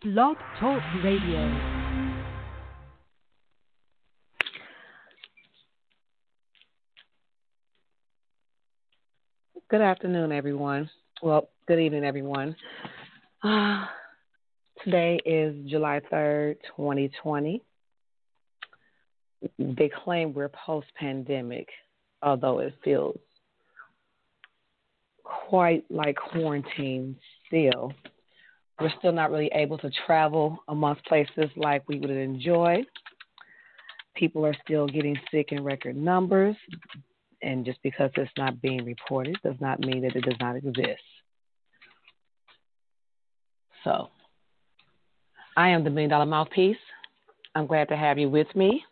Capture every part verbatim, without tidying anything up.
Blog Talk Radio. Good afternoon, everyone. Well, good evening, everyone. Uh, today is July third, twenty twenty. They claim we're post pandemic, although it feels quite like quarantine still. We're still not really able to travel amongst places like we would enjoy. People are still getting sick in record numbers, and just because it's not being reported does not mean that it does not exist. So, I am the Million Dollar Mouthpiece. I'm glad to have you with me.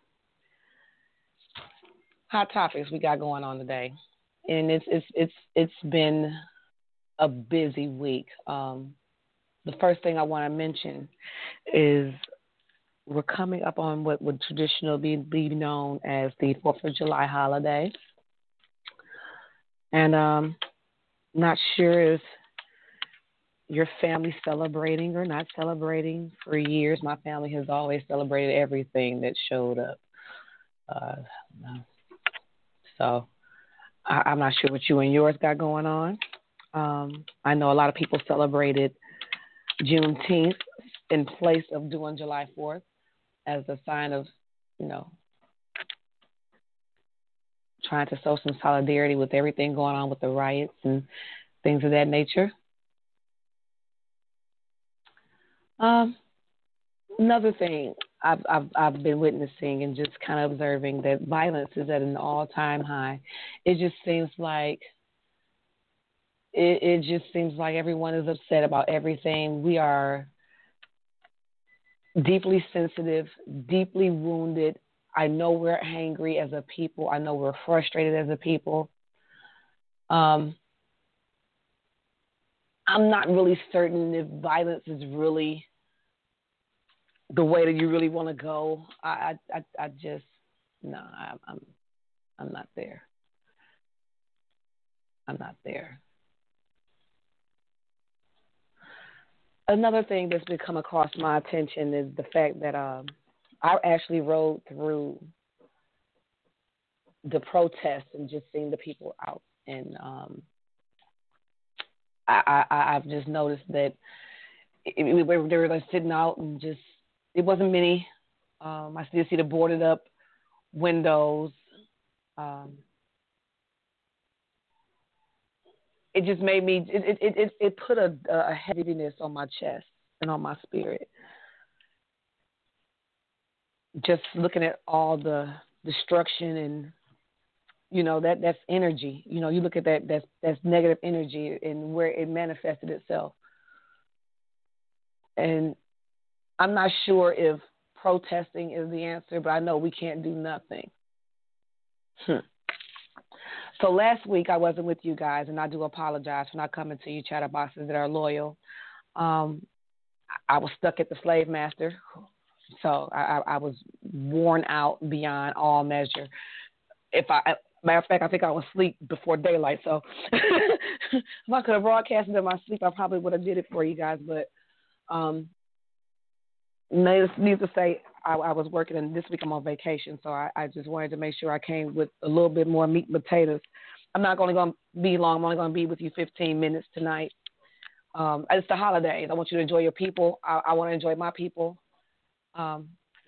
Hot topics we got going on today, and it's it's it's it's been a busy week. Um, the first thing I want to mention is we're coming up on what would traditionally be known as the Fourth of July holiday, and um, not sure if your family celebrating or not celebrating. For years, my family has always celebrated everything that showed up. Uh, so I, I'm not sure what you and yours got going on. Um, I know a lot of people celebrated Juneteenth in place of doing July fourth as a sign of, you know, trying to show some solidarity with everything going on with the riots and things of that nature. Um, another thing I've, I've I've been witnessing and just kind of observing that violence is at an all-time high. It just seems like it, it just seems like everyone is upset about everything. We are deeply sensitive, deeply wounded. I know we're angry as a people. I know we're frustrated as a people. Um, I'm not really certain if violence is really the way that you really want to go. I, I, I, I just, no, I, I'm, I'm not there. I'm not there. Another thing that's been come across my attention is the fact that um, I actually rode through the protests and just seeing the people out, and um, I, I, I've just noticed that it, it, they were like sitting out and just it wasn't many. Um, I still see the boarded up windows. Um, it just made me. It it it, it put a, a heaviness on my chest and on my spirit. Just looking at all the destruction and you know that that's energy. You know, you look at that that's that's negative energy and where it manifested itself. And I'm not sure if protesting is the answer, but I know we can't do nothing. Hmm. So last week I wasn't with you guys, and I do apologize for not coming to you chatterboxes that are loyal. Um, I was stuck at the slave master, so I, I, I was worn out beyond all measure. If I, matter of fact, I think I was asleep before daylight. So if I could have broadcasted in my sleep, I probably would have did it for you guys. But um, needless to say, I, I was working, and this week I'm on vacation, so I, I just wanted to make sure I came with a little bit more meat and potatoes. I'm not only going to be long. I'm only going to be with you fifteen minutes tonight. Um, it's the holidays. I want you to enjoy your people. I, I want to enjoy my people. Um,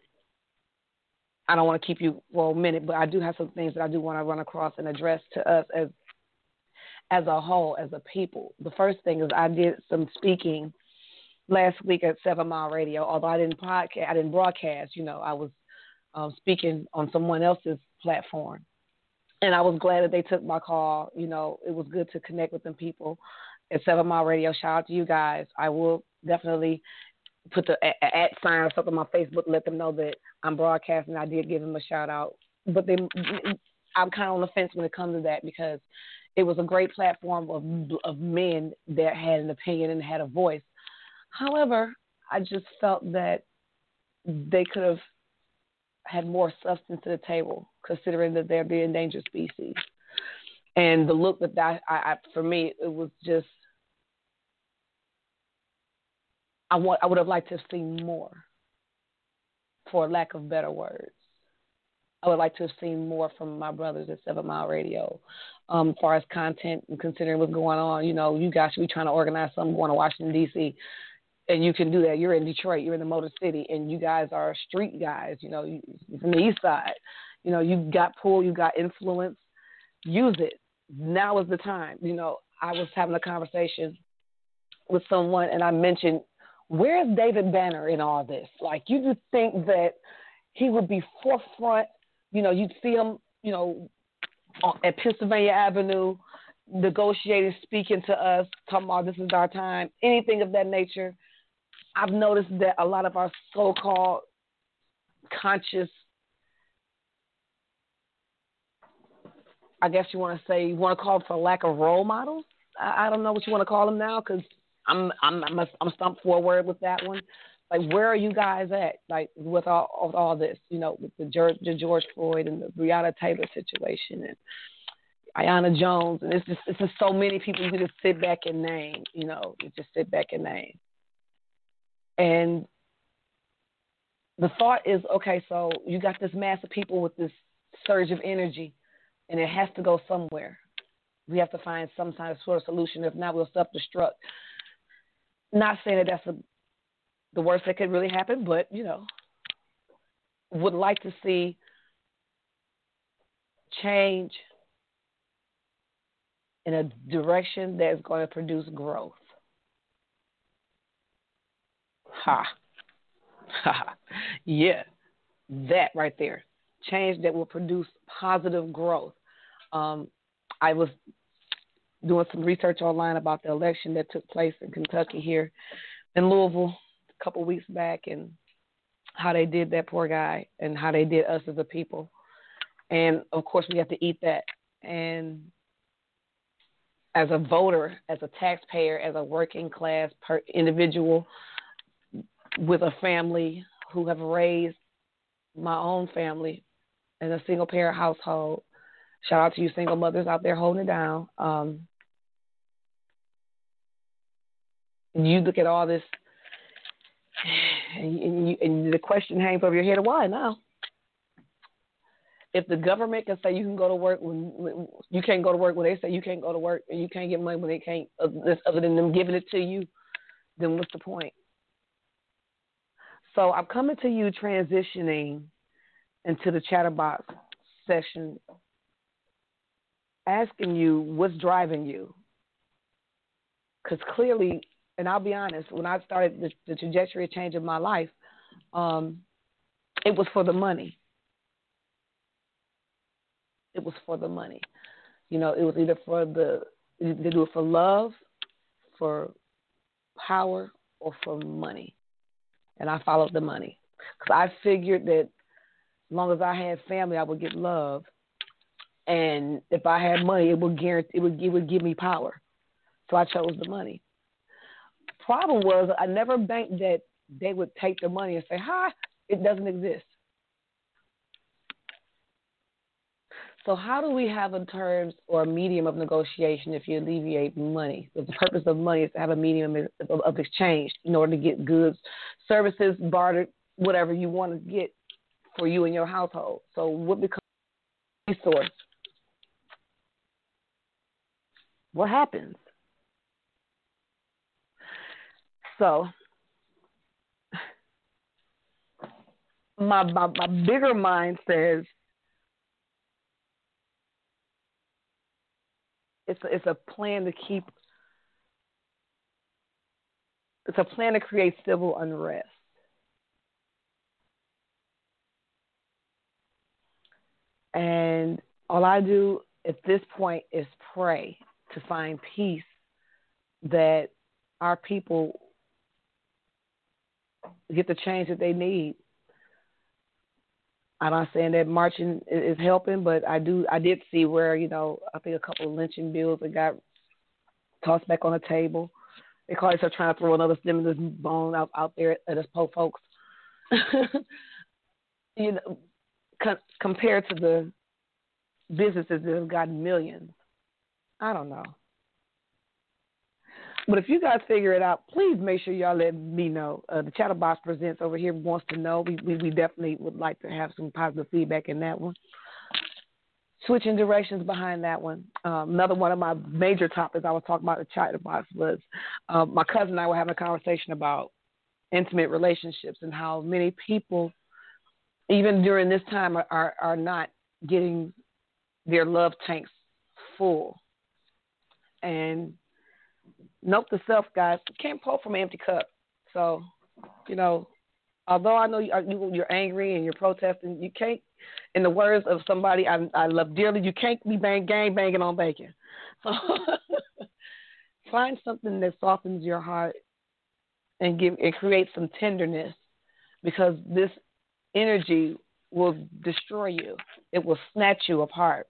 I don't want to keep you for a minute, but I do have some things that I do want to run across and address to us as as a whole, as a people. The first thing is I did some speaking last week at Seven Mile Radio. Although I didn't podcast, I didn't broadcast. You know, I was um, speaking on someone else's platform, and I was glad that they took my call. You know, it was good to connect with them people at Seven Mile Radio. Shout out to you guys. I will definitely put the at sign or something on my Facebook, let them know that I'm broadcasting. I did give them a shout out, but they, I'm kind of on the fence when it comes to that because it was a great platform of of men that had an opinion and had a voice. However, I just felt that they could have had more substance to the table, considering that they're the endangered species. And the look that I, I, I for me, it was just I want I would have liked to have seen more, for lack of better words. I would like to have seen more from my brothers at Seven Mile Radio, um, as far as content and considering what's going on. You know, you guys should be trying to organize something going to Washington, D C, and you can do that. You're in Detroit. You're in the Motor City, and you guys are street guys. You know, you, from the East Side. You know, you've got pull, you've got influence. Use it. Now is the time. You know, I was having a conversation with someone, and I mentioned, where's David Banner in all this? Like, you just think that he would be forefront. You know, you'd see him, you know, at Pennsylvania Avenue, negotiating, speaking to us, talking about this is our time, anything of that nature. I've noticed that a lot of our so-called conscious, I guess you want to say, you want to call it for lack of role models. I, I don't know what you want to call them now, because I'm I'm I'm, I'm stumped for a word with that one. Like, where are you guys at? Like, with all with all this, you know, with the George, the George Floyd and the Breonna Taylor situation and Ayanna Jones, and it's just it's just so many people you can just sit back and name. You know, you just sit back and name. And the thought is, okay, so you got this mass of people with this surge of energy, and it has to go somewhere. We have to find some kind of sort of solution. If not, we'll self-destruct. Not saying that that's a, the worst that could really happen, but, you know, would like to see change in a direction that is going to produce growth. Ha. Ha. Yeah, that right there. Change that will produce positive growth. Um, I was doing some research online about the election that took place in Kentucky here in Louisville a couple weeks back, and how they did that poor guy and how they did us as a people. And, of course, we have to eat that. And as a voter, as a taxpayer, as a working class per individual with a family who have raised my own family in a single-parent household, shout out to you single mothers out there holding it down. Um, you look at all this, and, and, you, and the question hangs over your head, why now? If the government can say you can go to work when, when you can't go to work when they say you can't go to work, and you can't get money when they can't, other than them giving it to you, then what's the point? So I'm coming to you transitioning into the Chatterbox session, asking you what's driving you. Because clearly, and I'll be honest, when I started the, the trajectory of change of my life, um, it was for the money. It was for the money. You know, it was either for the, they do it for love, for power, or for money. And I followed the money. Because I figured that as long as I had family, I would get love. And if I had money, it would guarantee, it would, it would give me power. So I chose the money. Problem was, I never banked that they would take the money and say, "Hi, it doesn't exist." So how do we have a terms or a medium of negotiation if you alleviate money? The purpose of money is to have a medium of, of exchange in order to get goods, services, bartered, whatever you want to get for you and your household. So what becomes a resource? What happens? So my, my, my bigger mind says, It's a, it's a plan to keep, it's a plan to create civil unrest. And all I do at this point is pray to find peace, that our people get the change that they need. I'm not saying that marching is helping, but I do. I did see where, you know, I think a couple of lynching bills that got tossed back on the table. They call themselves trying to throw another stimulus bone out, out there at us poor folks. You know, co- compared to the businesses that have gotten millions. I don't know. But if you guys figure it out, please make sure y'all let me know. Uh, the Chatterbox Presents over here wants to know. We, we we definitely would like to have some positive feedback in that one. Switching directions behind that one. Um, another one of my major topics I was talking about the Chatterbox was uh, my cousin and I were having a conversation about intimate relationships and how many people, even during this time, are, are, are not getting their love tanks full. And note to self, guys, you can't pour from an empty cup. So, you know, although I know you are, you're angry and you're protesting, you can't, in the words of somebody I, I love dearly, you can't be bang, gang banging on bacon. So find something that softens your heart and give and create some tenderness, because this energy will destroy you. It will snatch you apart.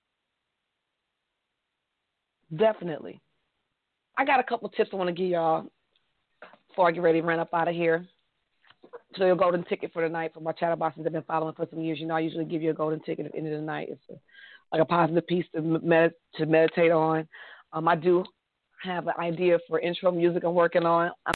Definitely. I got a couple tips I want to give y'all before I get ready to run up out of here. So your golden ticket for the night for my chatterboxes that have been following for some years. You know, I usually give you a golden ticket at the end of the night. It's a, like a positive piece to, med- to meditate on. Um, I do have an idea for intro music I'm working on.